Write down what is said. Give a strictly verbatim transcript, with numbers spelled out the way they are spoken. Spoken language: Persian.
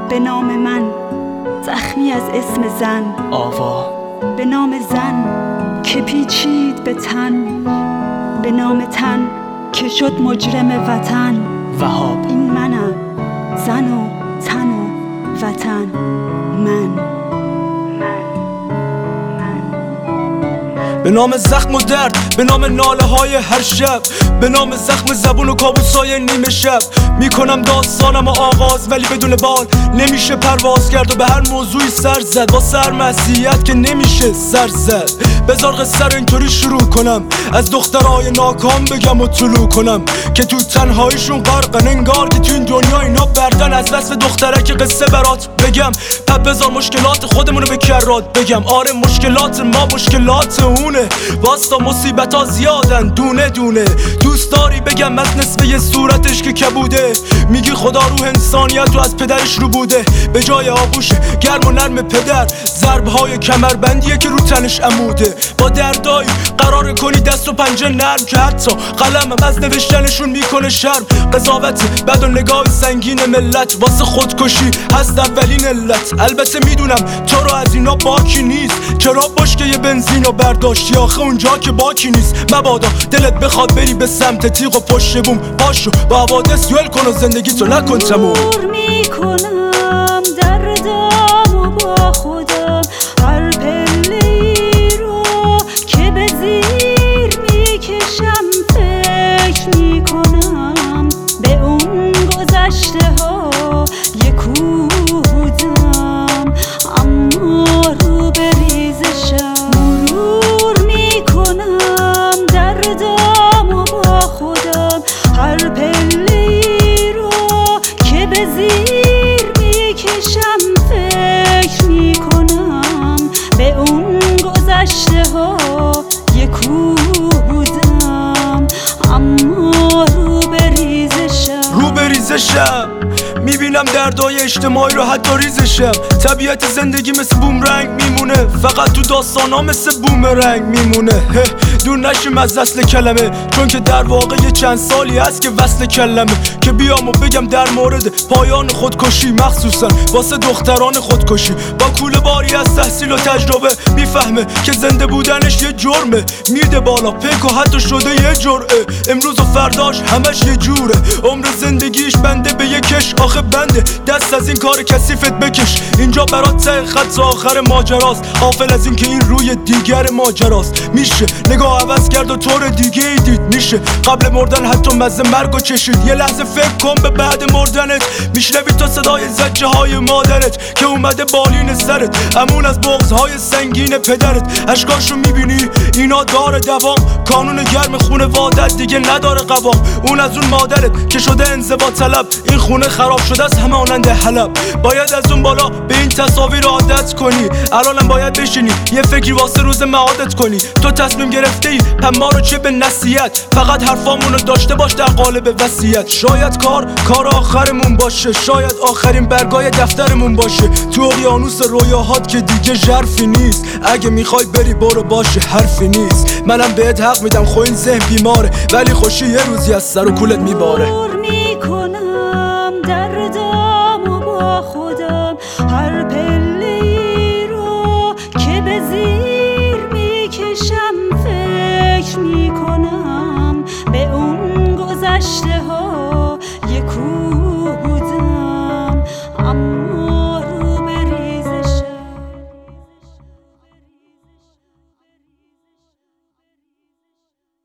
به نام من زخمی از اسم زن، آوا به نام زن که پیچید به تن، به نام تن که شد مجرم وطن. وهاب این منم، زن و تن و وطن. من به نام زخم و درد، به نام ناله های هر شب، به نام زخم زبون و کابوسای نیمه شب. میکنم داستانم و آغاز ولی بدون بال نمیشه پرواز کرد و به هر موضوعی سر زد. با سرمسیحیت که نمیشه سر زد. بذار قصه رو اینطوری شروع کنم، از دخترای ناکام بگم و طلوع کنم که تو تنهاییشون غرقن، انگار که تو این دنیا اینا بردن. از دست دختره که قصه برات بگم، پس بذار مشکلات خودمونو به کرات بگم. آره مشکلات ما مشکلات اونه، واستا مصیبت ها زیادن دونه دونه. دوست داری بگم از نصفه صورتش که کبوده، میگی خدا روح انسانیت رو از پدرش رو بوده. به جای آغوش گرم و نرم پدر، ضربهای کمربندیه که رو تنش عموده. با دردایی قرار کنی دست و پنجه نرم که حتی قلمم از نوشتنشون میکنه شرم. قضاوت بد و نگاه سنگین ملت واسه خودکشی هست اولین علت. البته میدونم تو رو از اینا باکی نیست، چرا باش که یه بنزین رو برداشتی آخه اونجا که باکی نیست. مبادا دلت بخواد بری به سمت تیغ و پشت بوم، باشو با حوادث یول کن و زندگی تو نکن تموم. میکنم دردم و با خودم هر پله‌ای رو که به زیر میکشم. فکر میکنم به اون گذشته ها یه کوه بودم، اما رو به ریزشم. مرور میکنم دردم و با خودم هر پله‌ای رو که به زیر میکشم. فکر میکنم به اون گذشته ها یه کوه بودم، اما رو به ریزشم. رو به ریزشم میبینم دردای اجتماعی رو حتی ریزشم. طبیعت زندگی مثل بومرنگ میمونه، فقط تو داستانا مثل بومرنگ میمونه. دور نشیم از اصل کلمه، چون که در واقع یه چند سالی هست که وصل کلمه. که بیام و بگم در مورد پایان خودکشی، مخصوصا واسه دختران خودکشی. با کوله باری از تحصیل و تجربه میفهمه که زنده بودنش یه جرمه. میده بالا پیک و حتی شده یه جرعه، امروز و فرداش همش یه جوره. عمر زندگیش بنده به یه کش، آخه بنده دست از این کار کثیفت بکش. اینجا برات ته خط آخر ماجراست، غافل از این که این روی دیگر ماجراست. میشه نگاه عوض کرد و طور دیگه ای دید، میشه قبل مردن حتی مزه مرگو چشید. یه لحظه فکر کن به بعد مردنت، میشنوی تا صدای زجه های مادرت که اومده بالین سرت، امون از بغض‌های سنگین پدرت. اشکاشو میبینی اینا داره دوام، کانون گرم خونه وادت دیگه نداره قوام. اون از اون مادرت که شده انزوا طلب، این خونه خراب شده است همه آنند حلب. باید از اون بالا به این تصاویر عادت کنی، الانم باید بشینی یه فکری واسه روز معادت کنی. تو تصمیم گرفته ای پما رو چه به نصیحت، فقط حرفامونو داشته باش در قالب وصیت. شاید کار کار آخرمون باشه، شاید آخرین برگای دفترمون باشه. تو اقیانوس رویاهات که دیگه ژرفی نیست، اگه میخوای بری برو باشه حرفی نیست. منم بهت حق میدم خو این ذهن بیماره، ولی خوشی یه روزی از سر و کولت میباره.